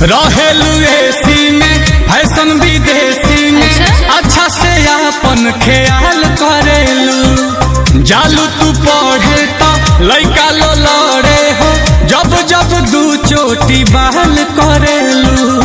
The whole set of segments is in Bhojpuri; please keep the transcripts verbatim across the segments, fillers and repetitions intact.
रहेलू एसी में फैशन विदेशी में अच्छा, अच्छा से अपन ख्याल करेलू। जालू तू पढ़े तो लइका लो लड़े हो, जब जब दू चोटी बाल करेलू।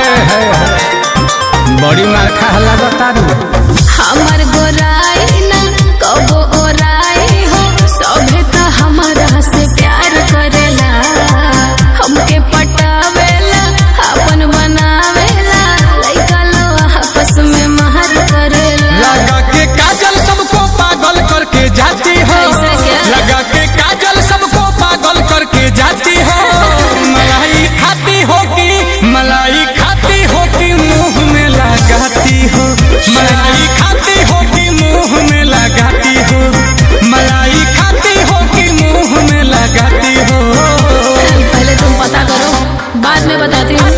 बड़ी मार खाला बतारू हमर गोराई ना कबो ओराई हो, सभे तो हमारा से प्यार करेला, हमके पटावेला अपन बनावेला, लइका लो आपस में महर करेला। लगा के काजल सबको पागल करके जाती हो, लगा के काजल सबको पागल करके जाती हो। मलाई खाती हो कि मलाई खाती हो कि मुंह में लगाती हो, मलाई खाती हो कि मुंह में लगाती हो, मलाई खाती हो कि मुंह में लगाती हो। पहले तुम पता करो, बाद में बताती हूँ।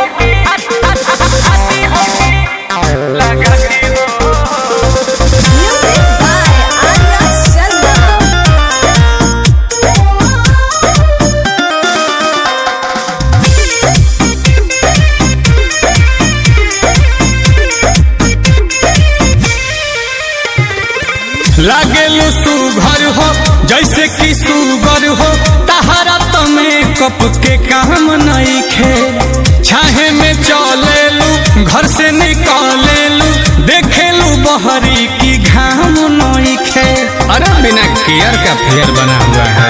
लागेलू सुघर हो जैसे कि सुगर हो, तहरा तो मेकअप के काम नहीं खे। छाहे में चलेलू घर से निकलेलू, देखेलू बहरी की घाम नहीं खे। अरे बिना केयर का फेयर बना हुआ है।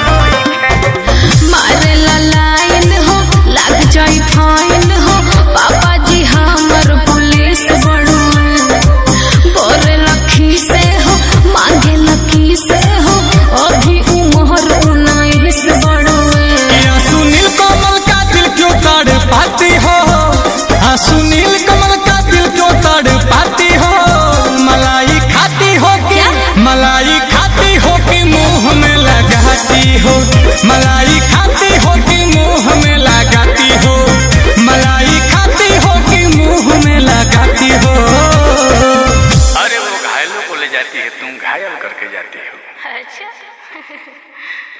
मारे ला लाइन हो लग जाई फाइन हो, पापा जी हमर पुलिस बड़ुए, बोरे लखी से हो मांगे लकी से हो, अभी उम्र उन्नीस बड़ुए। या सुनील कमल का दिल क्यों तड़ पाती हो, हाँ सुनील कमल का दिल क्यों तड़ पाती हो। मलाई खाती हो कि मलाई खाती हो कि मुंह में लगाती हो, मलाई खाती हो कि मुंह में लगाती हो, मलाई खाती हो कि मुंह में लगाती हो। अरे वो घायलों को ले जाती है, तुम घायल करके जाती हो। अच्छा